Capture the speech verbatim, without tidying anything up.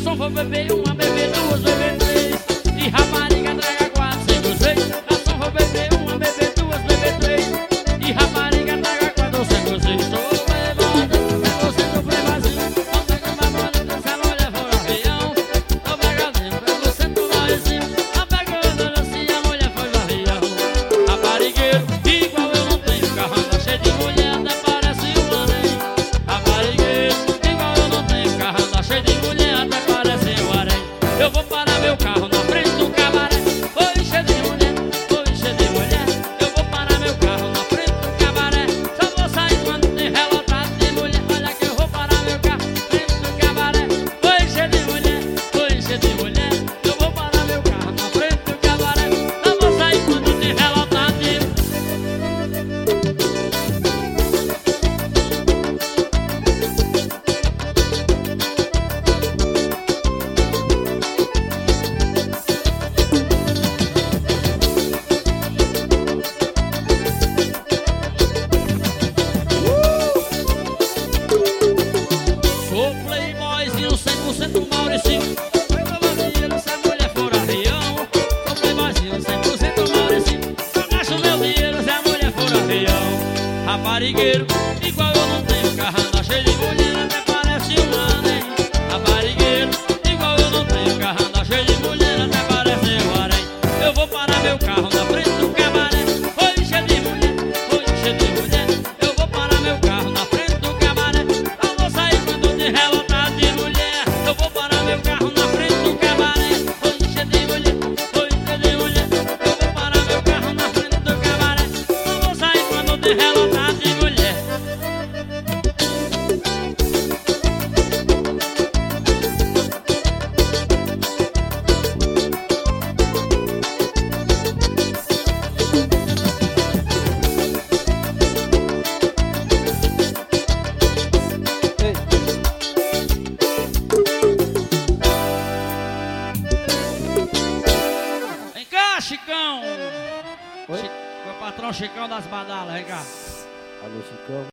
garçom for beber uma, beber duas, beber três. E rapariga traga quatro, cinco, seis. Garçom for beber uma, beber duas, beber três. E rapariga traga quatro, cinco, seis. Sou levado, você no privadinho. Não pega uma boleta, se a mulher for avião. Tô pegadinho, pra você no narizinho. Tá pegando se a mulher for avião. Raparigueiro, igual eu não tenho carro, anda cheio de mulher, até parece um harém. Raparigueiro, igual eu não tenho carro, anda cheio de mulher, até parece um harém. Eu vou parar meu carro na frente do cabaré. Vou encher de mulher, vou encher de mulher. Eu vou parar meu carro na frente do cabaré. Só vou sair quando tem relotado de mulher. Olha que eu vou parar meu carro na frente do cabaré. Vou encher de mulher, vou encher de mulher. Eu vou parar meu carro na frente do cabaré. Só vou sair quando tem relotado de Sou playboyzinho cem por cento Mauricinho. Pega dinheiro se a mulher for avião. Sou playboyzinho cem por cento Mauricinho. Eu gasto meu dinheiro se a mulher for avião. Raparigueiro, igual eu não tenho carro, anda cheio de mulher, até parece um harém. Raparigueiro, igual eu não tenho carro, anda cheio de mulher, até parece um harém. Eu vou parar meu carro na frente do cabaré. Vou encher de mulher, vou encher de mulher. Eu vou parar meu carro na frente do cabaré. Não vou sair quando de relotado de mulher. Eu vou parar meu carro na frente do cabaré. Vou encher de mulher, vou encher de mulher. Eu vou parar meu carro na frente do cabaré. Não vou sair quando de relotado de mulher. Vem cá, Chicão! Oi? Chi- Meu patrão Chicão das badalas, vem cá. Alô, Chicão.